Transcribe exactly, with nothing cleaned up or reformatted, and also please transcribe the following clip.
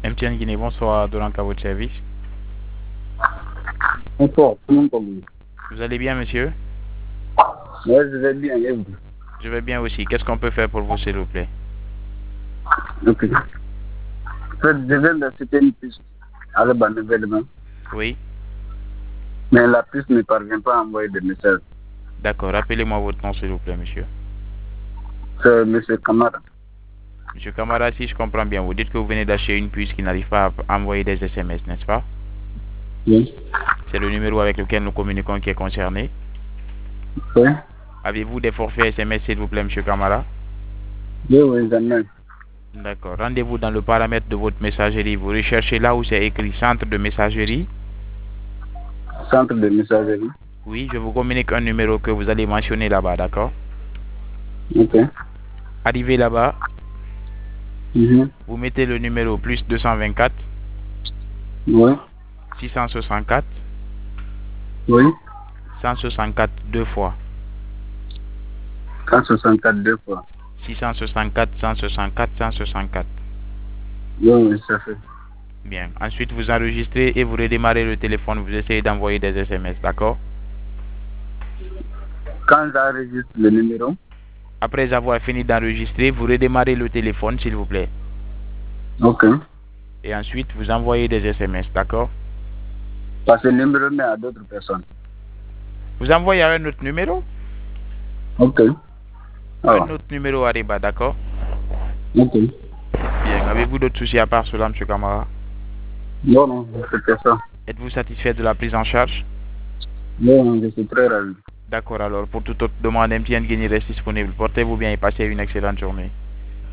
M T N Guinée, bonsoir, Dolan à votre service. Bonsoir, comment allez-vous? Vous allez bien, monsieur? Oui, je vais bien, et vous? Je vais bien aussi. Qu'est-ce qu'on peut faire pour vous, s'il vous plaît? Ok. En fait, je viens d'acheter une puce à la bonne événement, Oui. mais la puce ne parvient pas à envoyer des messages. D'accord. Rappelez-moi votre nom, s'il vous plaît, monsieur. C'est M. Kamara. Monsieur Camara, si je comprends bien, vous dites que vous venez d'acheter une puce qui n'arrive pas à envoyer des S M S, n'est-ce pas? Oui. C'est le numéro avec lequel nous communiquons qui est concerné. Oui. Avez-vous des forfaits S M S, s'il vous plaît, monsieur Camara? Oui, oui, j'en ai. D'accord. Rendez-vous dans le paramètre de votre messagerie. Vous recherchez là où c'est écrit centre de messagerie. Centre de messagerie. Oui, je vous communique un numéro que vous allez mentionner là-bas, d'accord? Ok. Arrivez là-bas. Mhm. Vous mettez le numéro plus deux cent vingt-quatre Oui. six cent soixante-quatre Oui. cent soixante-quatre deux fois. cent soixante-quatre deux fois. six cent soixante-quatre cent soixante-quatre cent soixante-quatre. Oui, oui, ça fait. Bien. Ensuite, vous enregistrez et vous redémarrez le téléphone. Vous essayez d'envoyer des S M S, d'accord? Quand j'enregistre le numéro. Après avoir fini d'enregistrer, vous redémarrez le téléphone, s'il vous plaît. Ok. Et ensuite, vous envoyez des S M S, d'accord? Parce que le numéro met à d'autres personnes. Vous envoyez un autre numéro? Ok. Ah. Un autre numéro arrive, d'accord? Ok. Bien. Avez-vous d'autres soucis à part cela, M. Camara? Non, non, c'était ça. Êtes-vous satisfait de la prise en charge? Non, non, je suis très ravi. D'accord, alors, pour toute autre demande, M T N Guinée reste disponible. Portez-vous bien et passez une excellente journée.